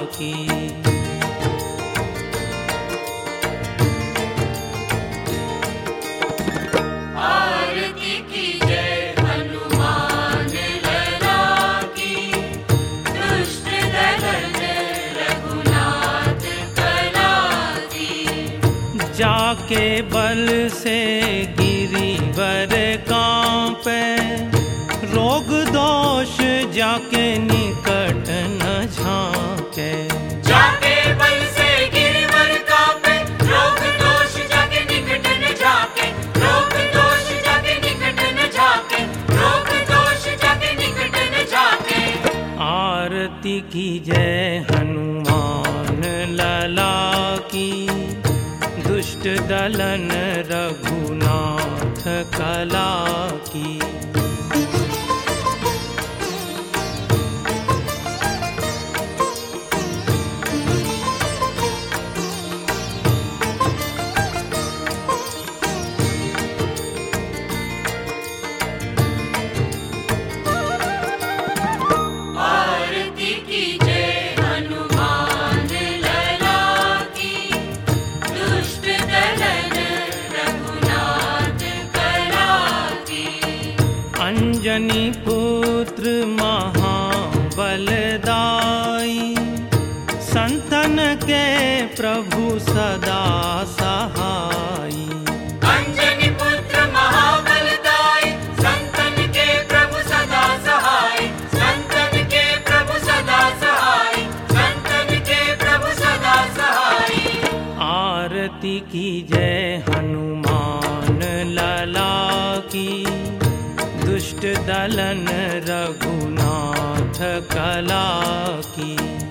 की। आरती कीजय हनुमान लला की, दुष्ट दलन रघुनाथ कला की। जाके बल से गिरिवर कांपे, रोग दोष जाके निकट न झांके। जाके बल से गिरवर कांपे, रोग दोष जाके निकट न झांके। रोग दोष जाके निकट न झांके। रोग दोष जाके निकट न झांके। आरती कीजय हनुमान लला की, दुष्ट दलन रघुनाथ कला की। आरती कीजय हनुमान लला की, दुष्ट दलन रघुनाथ कला की। अंजनी पुत्र महाबलदाई, संतन के प्रभु सदा सहाई। अंजनी पुत्र महाबलदाई, संतन के प्रभु सदा सहाय। संतन के प्रभु सदा सहाय। संतन के प्रभु सदा सहाय। आरती कीजय हनुमान लला की, दुष्ट दलन रघुनाथ कला की।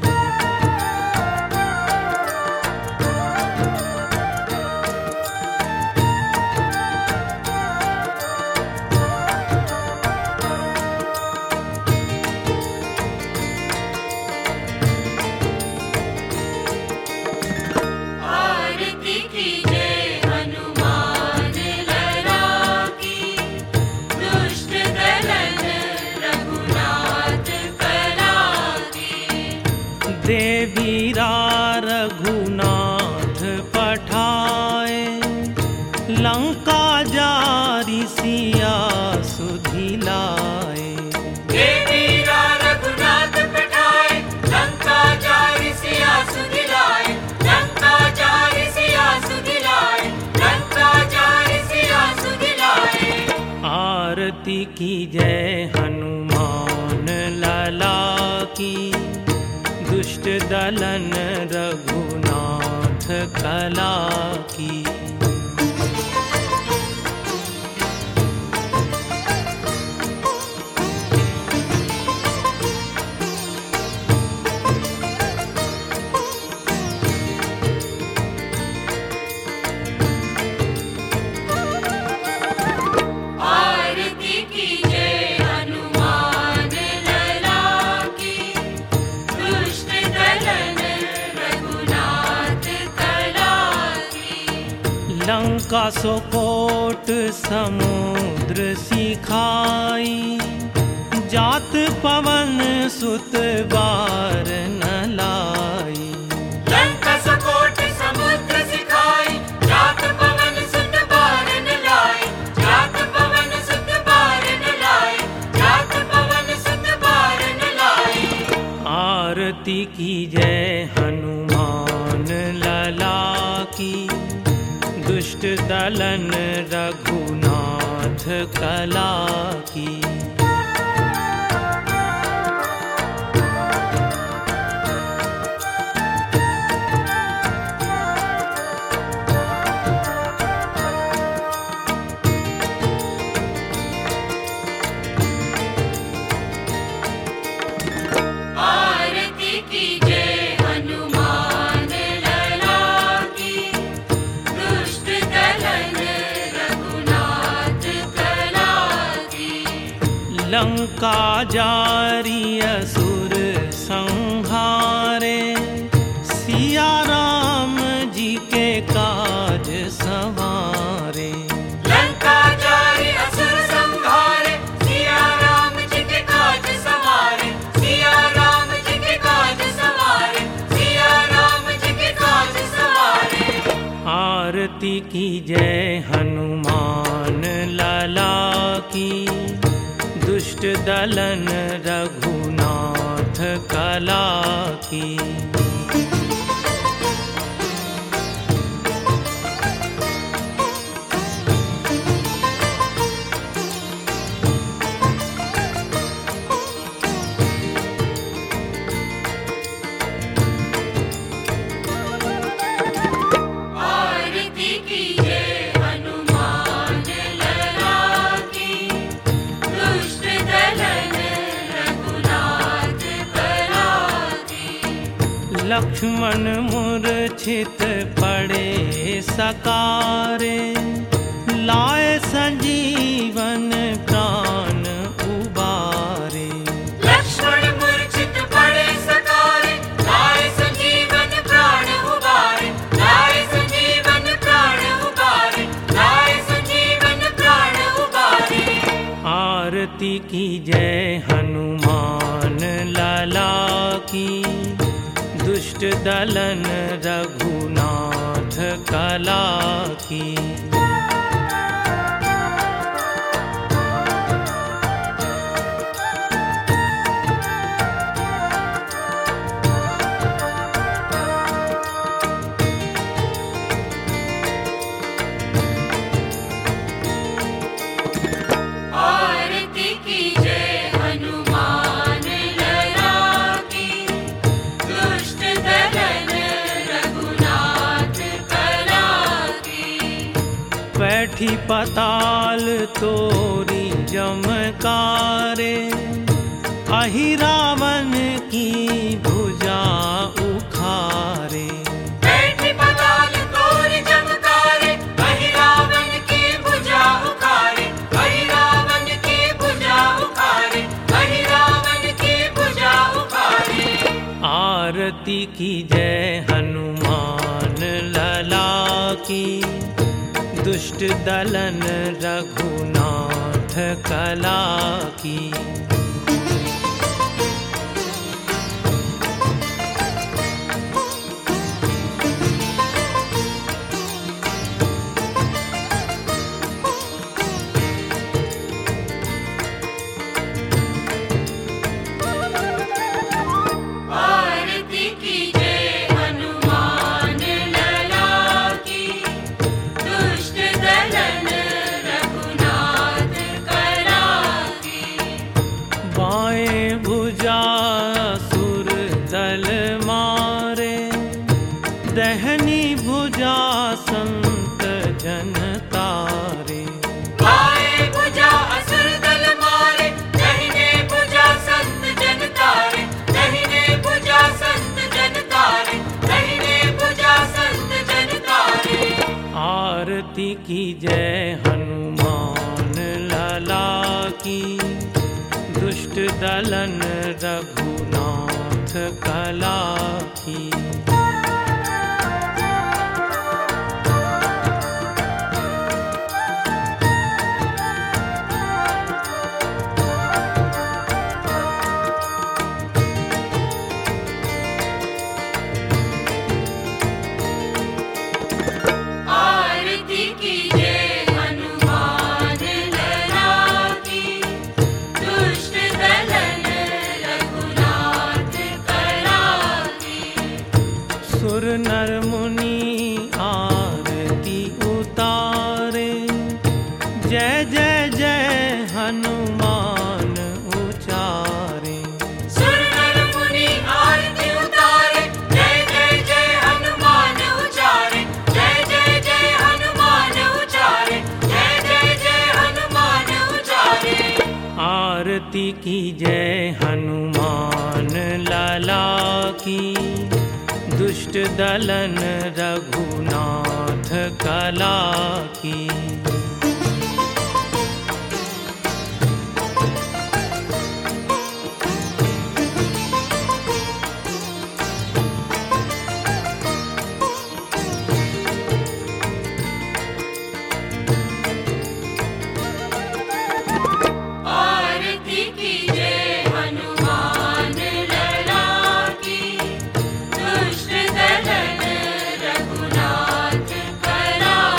आरती कीजय हनुमान लला की, दुष्ट दलन रघुनाथ कला की। देवीरा रघुनाथ पठाए, लंका जारी सिया सुधिलाए। देवीरा रघुनाथ पठाए, लंका जारि सिया सुधिलाए। लंका जारि सिया सुधिलाए। लंका जारि सिया सुधिलाए। आरती कीजय हनुमान लला की, दुष्ट दलन रघुनाथ कला की। आरती कीजय हनुमान लला की, दुष्ट दलन रघुनाथ कला की। लंका सोकोट समुद्र सिखाई, जात पवन सुत बार न लाई। लंका सकोट समुद्र सिखाई, जात पवन सुत बार न लाए। जात पवन सुत बार न लाए। जात पवन सुत बार न लाए। आरती कीजय हनुमान लला की, दुष्ट दलन रघुनाथ कला की। आरती कीजय हनुमान लला की, दुष्ट दलन रघुनाथ कला की। लंका जारी असुर संहारे, सिया राम जी के काज संवारे। लंका जारि असुर संहारे, सिया राम जी के काज संवारे। सिया राम जी के काज संवारे। आरती की जय हनुमान लला की, दुष्ट दलन रघुनाथ कला की। लक्ष्मण मूर्छित पड़े सकारे, लाए संजीवन प्राण उबारे। लक्ष्मण मूर्छित पड़े सकारे, लाए संजीवन प्राण उबारे, लाए संजीवन प्राण उबारे, लाए संजीवन प्राण उबारे। आरती की जय हनुमान लला की, दुष्ट दलन रघुनाथ कला की। बैठी पताल तोरी जमकारे, अहि रावण की भुजा उखारे। बैठी पताल तोरी जमकारे, अहि रावण की भुजा उखारे, अहि रावण की भुजा उखारे, अहि रावण की भुजा उखारे। आरती की जय हनुमान लला की, दुष्ट दलन रघुनाथ कला की। दहनी भुजा संत जन तारे। बाएं भुजा असुर दल मारे, दाहिने भुजा संत जन तारे, दाहिने भुजा संत जन तारे, दाहिने भुजा संत जन तारे। आरती की जय हनुमान लला की, दुष्ट दलन रघुनाथ कला की। सुर नर मुनि आरती उतारे, जय जय जय हनुमान उचारे। सुर नर मुनि आरती उतारे, जय जय जय हनुमान उचारे, जय जय जय हनुमान उचारे, जय जय जय हनुमान उचारे। आरती की जय हनुमान लला की, दुष्ट दलन रघुनाथ कला की। आरती की जय हनुमान लला की, दुष्ट दलन रघुनाथ कला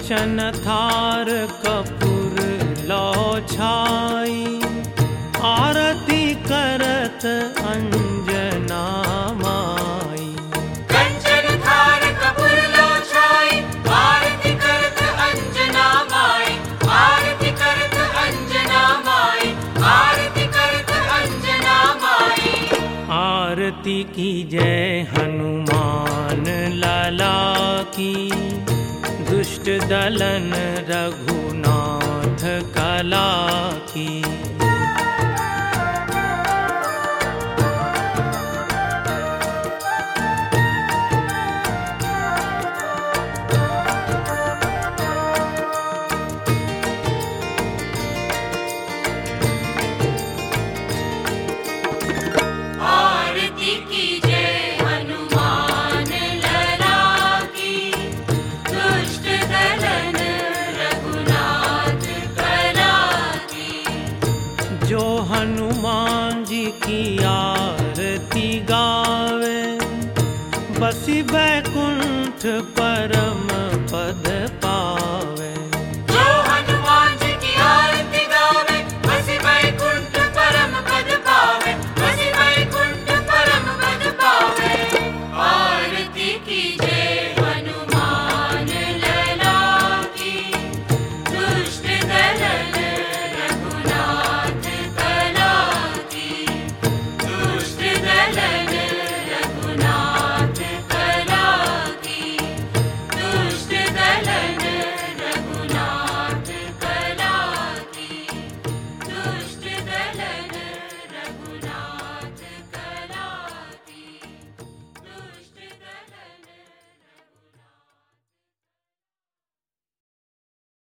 कंचन थार कपूर लो छाई, आरती करत अंजना माई। कंचन थार कपूर लो छाई, आरती करत अंजना माई, आरती करत अंजना माई, आरती करत अंजना माई। आरती की जय हनुमान लाला की, दुष्ट दलन रघुनाथ कला की। आरती की जय हनुमान लला की, दुष्ट दलन रघुनाथ कला की। जो हनुमान जी की आरती गावे, बसी बैकुंठ परम पद